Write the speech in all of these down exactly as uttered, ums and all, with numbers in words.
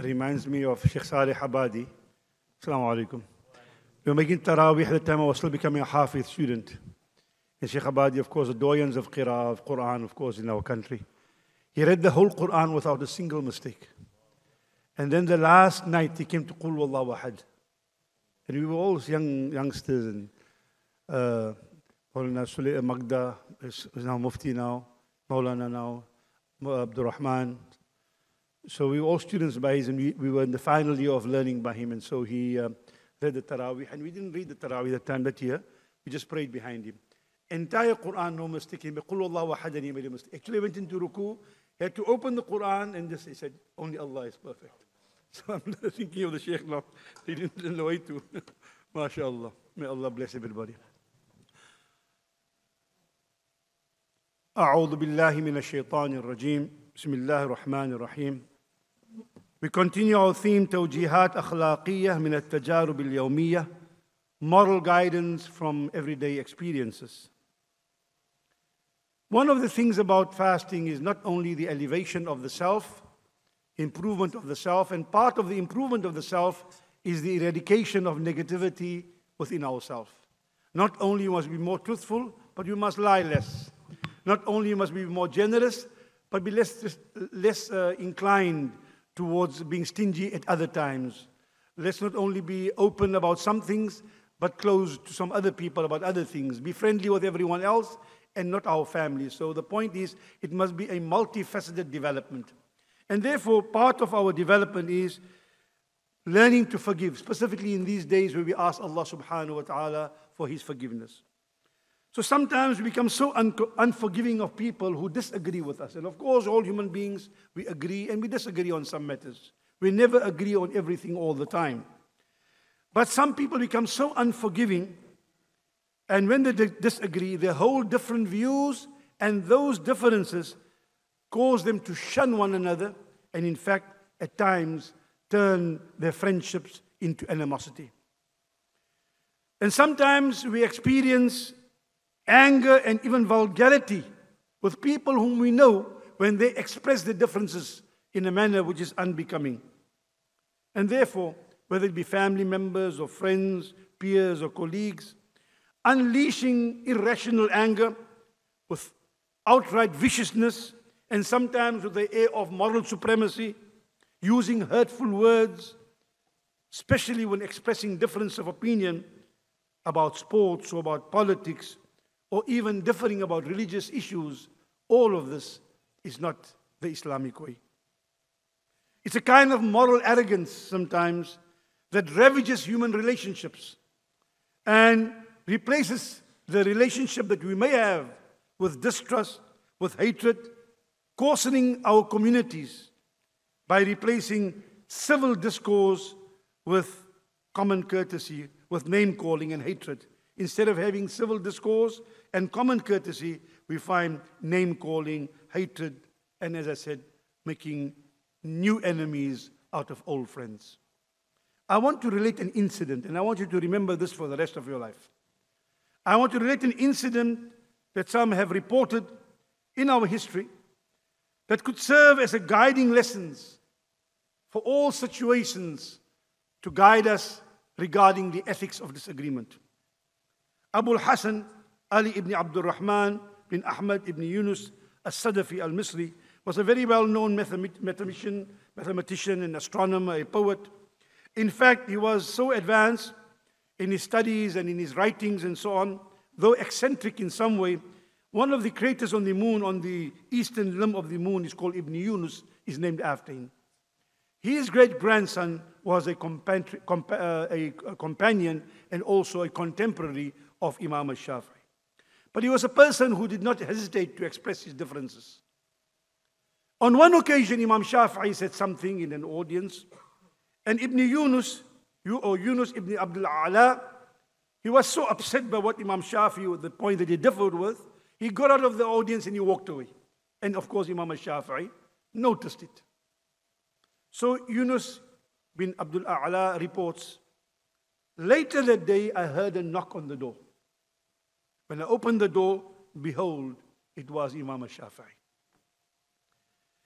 reminds me of Sheikh Saleh Habadi. Assalamu alaikum. We were making Taraweeh at the time I was still becoming a Hafiz student. And Sheikh Habadi, of course, the doyens of Qira'ah, of Quran, of course, in our country. He read the whole Quran without a single mistake. And then the last night he came to Qul Wallahu Ahad. And we were all young youngsters, and uh, Maulana Sule Magda is, is now Mufti now, Maulana now, Abdul Rahman. So we were all students by his, and we, we were in the final year of learning by him. And so he uh, read the Taraweeh, and we didn't read the Taraweeh that time, that year. We just prayed behind him. Entire Quran, no mistake. He made Qul Wallahu Ahad, and he made a mistake. Actually, went into ruku. He had to open the Quran, and just he said, only Allah is perfect. So I'm thinking of the Shaykh now. He didn't know it too. MashaAllah. May Allah bless everybody. أعوذ بالله من الشيطان الرجيم. بسم الله الرحمن الرحيم. We continue our theme, توجيهات أخلاقية من التجارب اليومية, moral guidance from everyday experiences. One of the things about fasting is not only the elevation of the self, improvement of the self, and part of the improvement of the self is the eradication of negativity within ourselves. Not only must we be more truthful, but we must lie less. Not only must we be more generous, but be less, less uh, inclined towards being stingy at other times. Let's not only be open about some things, but closed to some other people about other things. Be friendly with everyone else and not our family. So the point is, it must be a multifaceted development. And therefore, part of our development is learning to forgive, specifically in these days where we ask Allah subhanahu wa ta'ala for His forgiveness. So sometimes we become so un unforgiving of people who disagree with us. And of course, all human beings, we agree and we disagree on some matters. We never agree on everything all the time. But some people become so unforgiving, and when they disagree, they hold different views, and those differences cause them to shun one another, and in fact, at times, turn their friendships into animosity. And sometimes we experience anger and even vulgarity with people whom we know when they express their differences in a manner which is unbecoming. And therefore, whether it be family members or friends, peers or colleagues, unleashing irrational anger with outright viciousness, and sometimes with the air of moral supremacy, using hurtful words, especially when expressing difference of opinion about sports or about politics, or even differing about religious issues, all of this is not the Islamic way. It's a kind of moral arrogance sometimes that ravages human relationships and replaces the relationship that we may have with distrust, with hatred, coarsening our communities by replacing civil discourse with common courtesy, with name-calling and hatred. Instead of having civil discourse and common courtesy, we find name-calling, hatred, and as I said, making new enemies out of old friends. I want to relate an incident, and I want you to remember this for the rest of your life. I want to relate an incident that some have reported in our history that could serve as a guiding lessons for all situations to guide us regarding the ethics of disagreement. Abu al-Hasan Ali ibn Abdul Rahman bin Ahmad ibn Yunus al-Sadafi al-Misri was a very well-known mathematician, mathematician and astronomer, a poet. In fact, he was so advanced in his studies and in his writings and so on, though eccentric in some way. One of the craters on the moon, on the eastern limb of the moon, is called Ibn Yunus, is named after him. His great-grandson was a, compa uh, a companion and also a contemporary of Imam al-Shafi'i. But he was a person who did not hesitate to express his differences. On one occasion, Imam Shafi'i said something in an audience, and Ibn Yunus, or Yunus ibn Abdul A'la, he was so upset by what Imam Shafi'i, the point that he differed with, he got out of the audience and he walked away. And of course, Imam al-Shafi'i noticed it. So Yunus bin Abdul A'la reports, later that day, I heard a knock on the door. When I opened the door, behold, it was Imam al-Shafi'i.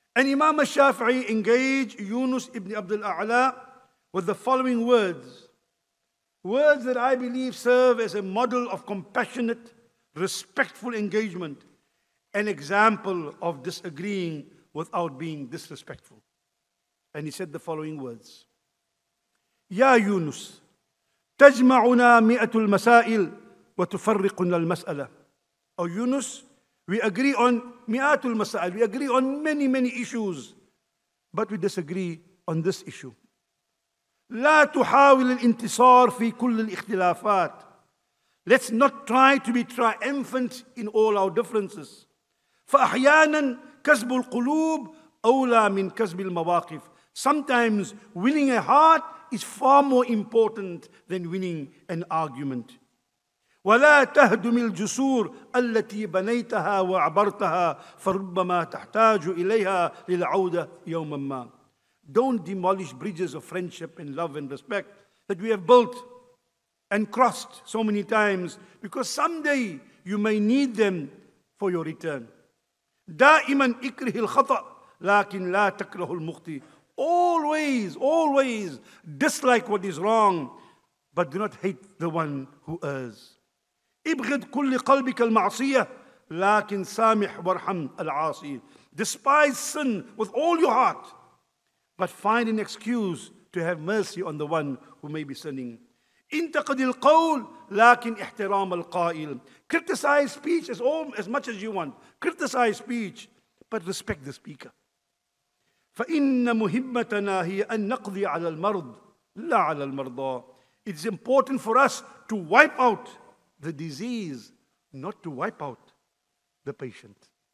And Imam al-Shafi'i engaged Yunus ibn Abdul A'la with the following words. Words that I believe serve as a model of compassionate, respectful engagement, an example of disagreeing without being disrespectful. And he said the following words. Ya Yunus, تجمعنا مئة المسائل وتفرقنا المسألة. O Yunus, we agree on مئات المسائل, we agree on many, many issues, but we disagree on this issue. لا تحاول الانتصار في كل الاختلافات. Let's not try to be triumphant in all our differences. فأحيانا كسب القلوب أولى من كسب المواقف. Sometimes winning a heart is far more important than winning an argument. ولا تهدم الجسور التي بنيتها وعبرتها فربما تحتاج إليها للعودة يوما ما. Don't demolish bridges of friendship and love and respect that we have built and crossed so many times, because someday you may need them for your return. دائما اكره الخطأ لكن لا تكره المخطئ. Always, always dislike what is wrong, but do not hate the one who errs. ابغض كل قلبك المعصية لكن سامح وارحم العاصي. Despise sin with all your heart, but find an excuse to have mercy on the one who may be sinning. انتقد القول لكن احترام القائل. Criticize speech as, all, as much as you want. Criticize speech, but respect the speaker. فإن مهمتنا هي أن نقضي على المرض لا على المرضى. It's important for us to wipe out the disease, not to wipe out the patient.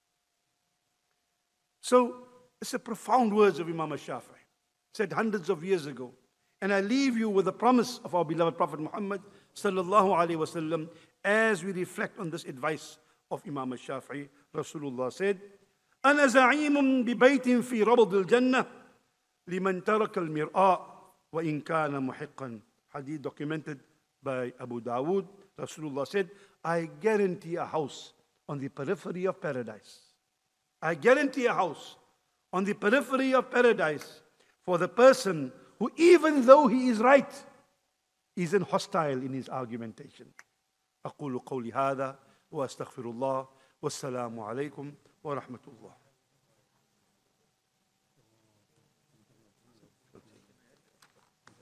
So, it's a profound words of Imam al-Shafi'i, said hundreds of years ago. And I leave you with the promise of our beloved Prophet Muhammad sallallahu alaihi wasallam as we reflect on this advice of Imam al-Shafi'i. Rasulullah said, أنا زعيم ببيت في ربض الجنة لمن ترك المرآة وإن كان محقا. Hadith documented by Abu Dawood. Rasulullah said, I guarantee a house on the periphery of paradise. I guarantee a house on the periphery of paradise for the person who, even though he is right, isn't hostile in his argumentation. أقول قولي هذا وأستغفر الله والسلام عليكم ورحمة الله.